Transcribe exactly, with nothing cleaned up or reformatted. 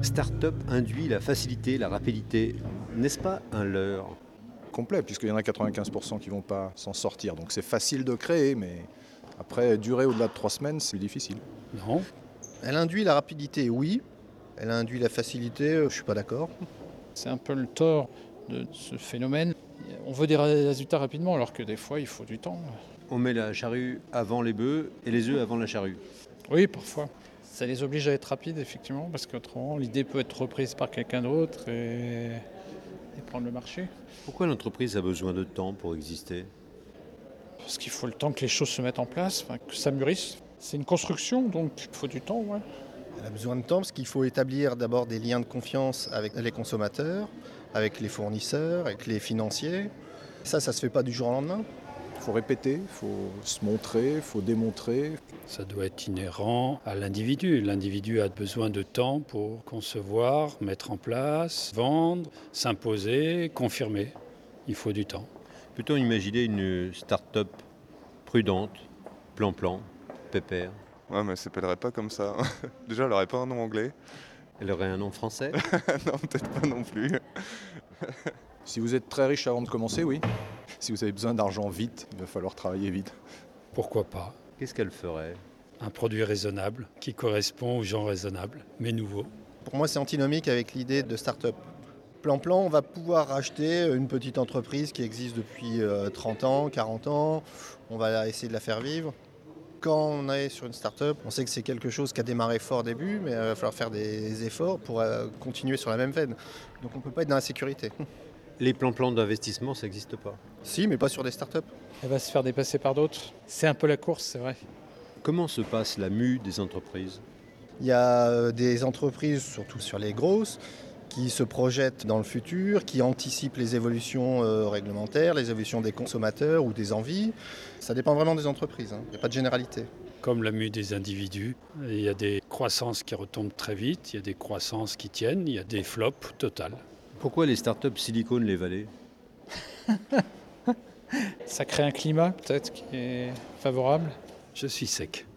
Start-up induit la facilité, la rapidité. N'est-ce pas un leurre ? Complet, puisqu'il y en a quatre-vingt-quinze pour cent qui ne vont pas s'en sortir. Donc c'est facile de créer, mais après, durer au-delà de trois semaines, c'est difficile. Non. Elle induit la rapidité, oui. Elle induit la facilité, je ne suis pas d'accord. C'est un peu le tort de ce phénomène. On veut des résultats rapidement, alors que des fois, il faut du temps. On met la charrue avant les bœufs et les œufs avant la charrue. Oui, parfois. Ça les oblige à être rapides, effectivement, parce qu'autrement, l'idée peut être reprise par quelqu'un d'autre et, et prendre le marché. Pourquoi l'entreprise a besoin de temps pour exister ? Parce qu'il faut le temps que les choses se mettent en place, enfin, que ça mûrisse. C'est une construction, donc il faut du temps, ouais. Elle a besoin de temps parce qu'il faut établir d'abord des liens de confiance avec les consommateurs, avec les fournisseurs, avec les financiers. Ça, ça ne se fait pas du jour au lendemain. Il faut répéter, il faut se montrer, il faut démontrer. Ça doit être inhérent à l'individu. L'individu a besoin de temps pour concevoir, mettre en place, vendre, s'imposer, confirmer. Il faut du temps. Peut-on imaginer une start-up prudente, plan-plan, pépère ? Ouais, mais elle s'appellerait pas comme ça. Déjà, elle n'aurait pas un nom anglais. Elle aurait un nom français ? Non, peut-être pas non plus. Si vous êtes très riche avant de commencer, oui. Si vous avez besoin d'argent vite, il va falloir travailler vite. Pourquoi pas ? Qu'est-ce qu'elle ferait ? Un produit raisonnable qui correspond aux gens raisonnables, mais nouveau. Pour moi, c'est antinomique avec l'idée de start-up. Plan-plan, on va pouvoir racheter une petite entreprise qui existe depuis trente ans, quarante ans. On va essayer de la faire vivre. Quand on est sur une start-up, on sait que c'est quelque chose qui a démarré fort au début, mais il va falloir faire des efforts pour continuer sur la même veine. Donc on ne peut pas être dans la sécurité. Les plans-plans d'investissement, ça n'existe pas. Si, mais pas sur des start-up. Elle va se faire dépasser par d'autres. C'est un peu la course, c'est vrai. Comment se passe la mue des entreprises ? Il y a des entreprises, surtout sur les grosses, qui se projettent dans le futur, qui anticipent les évolutions euh, réglementaires, les évolutions des consommateurs ou des envies. Ça dépend vraiment des entreprises, hein. Il n'y a pas de généralité. Comme la mue des individus, il y a des croissances qui retombent très vite, il y a des croissances qui tiennent, il y a des flops totales. Pourquoi les start-up Silicon Valley ? Ça crée un climat peut-être qui est favorable. Je suis sec.